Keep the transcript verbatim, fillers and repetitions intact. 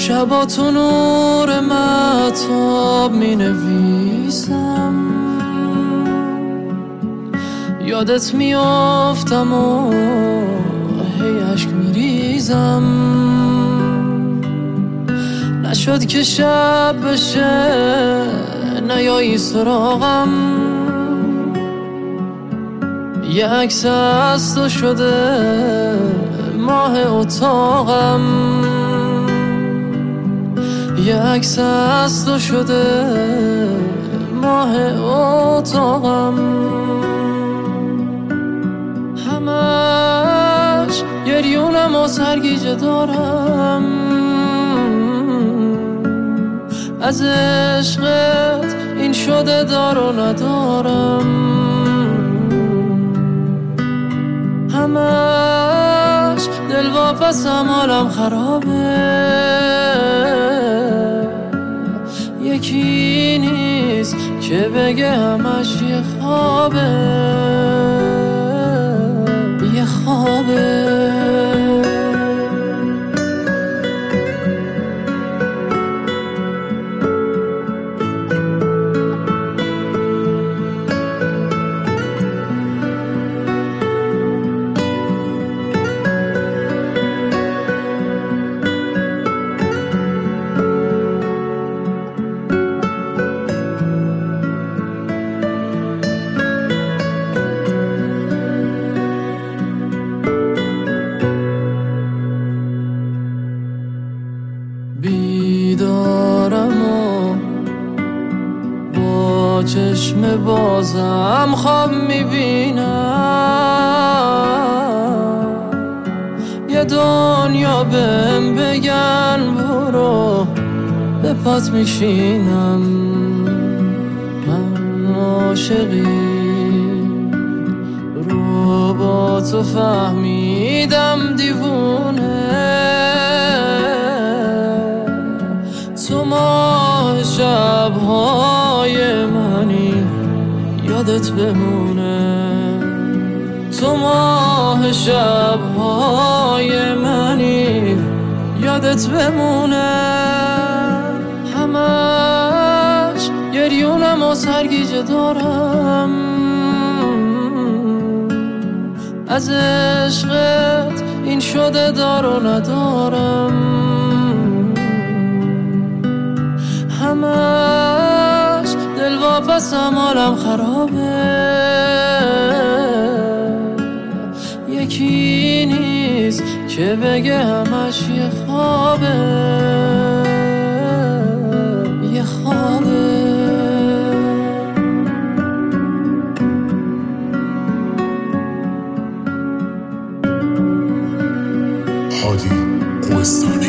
شبا تو نور مهتاب می نویسم، یادت میافتم و هی عشق می ریزم. نشد که شب بشه نیایی سراغم، یه عکس از تو شده ماه اتاقم، یه عکس از تو شده ماه اتاقم. همش گریونم و سرگیجه دارم، از عشقت این شده دار و ندارم. همش دلواپسم حالم خرابه، یکی نیست که بگه همش یه خوابه، یه خوابه. بیدارم و با چشم بازم خواب میبینم، یه دنیا بهم بگن برو به پات میشینم. من عاشقی رو با تو فهمیدم دیوونه، تو ماه شبهای منی یادت بمونه، تو ماه شبهای منی یادت بمونه. همش گریونم و سرگیجه دارم، از عشقت این شده دار و ندارم. همش دلواپسم حالم خرابه، یکی نیست که بگه همش یه خوابه، یه خوابه. هادی کوهستانی.